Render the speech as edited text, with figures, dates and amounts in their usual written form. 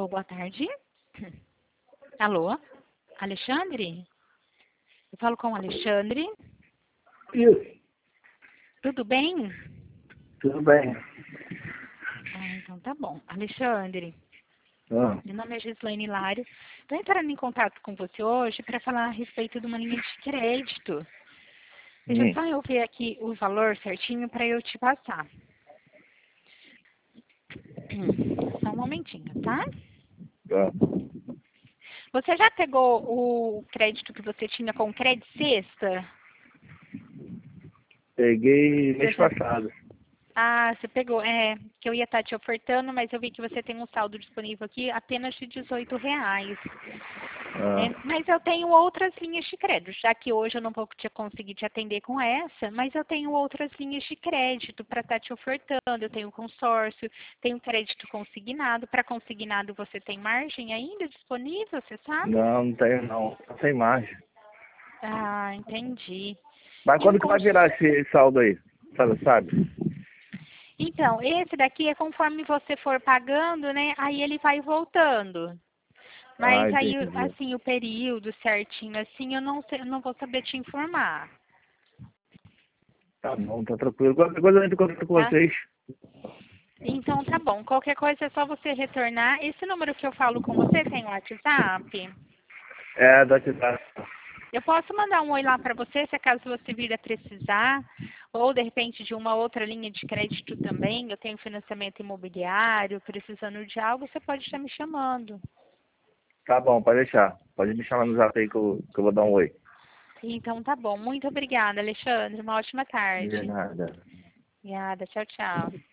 Alô, boa tarde. Alô, Alexandre? Eu falo com o Alexandre. Isso, Tudo bem? tudo bem. Então tá bom. Alexandre, Ah, meu nome é Gislaine Hilário. Estou entrando em contato com você hoje para falar a respeito de uma linha de crédito. Deixa sim, só eu ver aqui o valor certinho para eu te passar. Só um momentinho, tá? tá. Você já pegou o crédito que você tinha com Credit Sexta? Peguei Você mês já... passado. Ah, você pegou. É, que eu ia estar te ofertando, mas eu vi que você tem um saldo disponível aqui apenas de R$ 18. Ah, Mas eu tenho outras linhas de crédito, já que hoje eu não vou conseguir te atender com essa, mas eu tenho outras linhas de crédito para estar te ofertando. Eu tenho consórcio, tenho crédito consignado. Para consignado você tem margem ainda disponível, você sabe? não tenho não. Não tem margem. Ah, entendi. Mas E um quando que vai cons... virar esse saldo aí? Sabe? Então, esse daqui é conforme você for pagando, né? Aí ele vai voltando. Ah, Mas aí, entendi. assim, o período certinho, assim, eu não sei, eu não vou saber te informar, Tá bom, tá tranquilo. Qualquer coisa eu entro em contato com tá? vocês. Então tá bom. Qualquer coisa é só você retornar. Esse número que eu falo com você tem WhatsApp? É, da cidade. Eu posso mandar um oi lá para você, se acaso você vir a precisar, ou de repente de uma outra linha de crédito também. Eu tenho financiamento imobiliário, precisando de algo, você pode estar me chamando. Tá bom, pode deixar. Pode me chamar no zap aí que eu vou dar um oi. Então tá bom. Muito obrigada, Alexandre. Uma ótima De tarde. nada. Obrigada. Tchau, tchau.